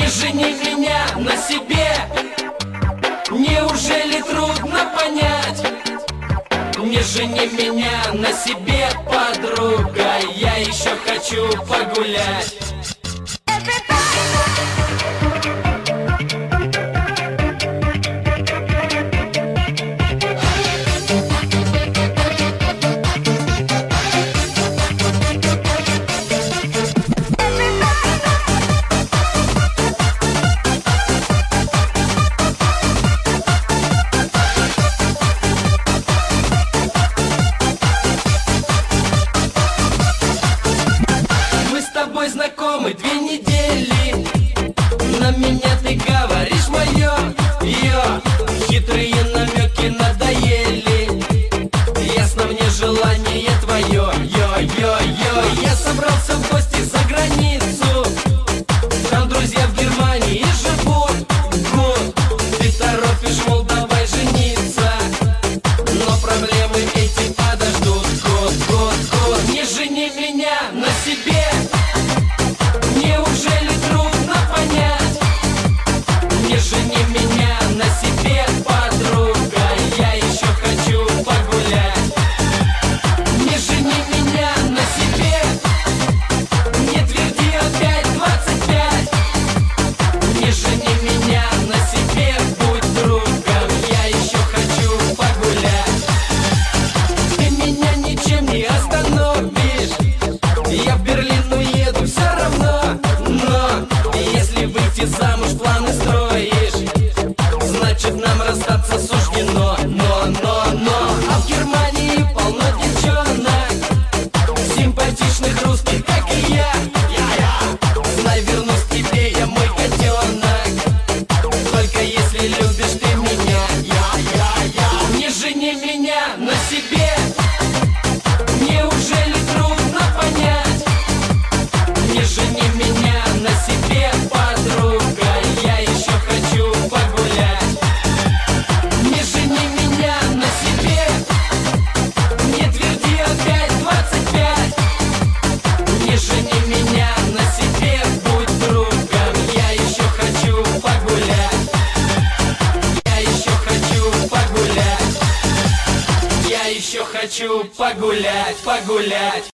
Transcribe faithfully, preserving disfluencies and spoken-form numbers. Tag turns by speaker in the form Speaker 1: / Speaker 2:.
Speaker 1: жени меня на себе. Неужели трудно понять? Не жени меня на себе, подруга, я еще хочу погулять. Знакомы две недели, на меня ты говоришь мое, ее хитрые намеки надоели. Ясно мне желание твое, йо-йо-йо. Я собрался в гости за границу, там друзья в Германии живут. Гуд, ты торопишь, мол, давай жениться, но проблемы эти подождут. Гуд, гуд, гуд, не жени меня на себе. Неужели трудно понять? Не жени меня на себе, подруга, я еще хочу погулять. Не жени меня на себе, не тверди опять двадцать пять. Не жени меня на себе, будь другом, я еще хочу погулять. Ты меня ничем не остановишь, я в Берлин уеду все равно. Но если выйти замуж планы строишь, значит нам расстаться суждено. Но, но, но а в Германии полно девчонок, симпатичных русских, как и я. Я-я, знай, вернусь к тебе, я мой котенок, только если любишь ты меня. Я-я-я, не жени меня на себе. Неужели трудно понять? Не жени меня на себе, подруга, я еще хочу погулять. Не жени меня на себе, не тверди опять двадцать пять. Не жени меня на себе, будь другом, я еще хочу погулять. Я еще хочу погулять. Я еще хочу погулять, погулять.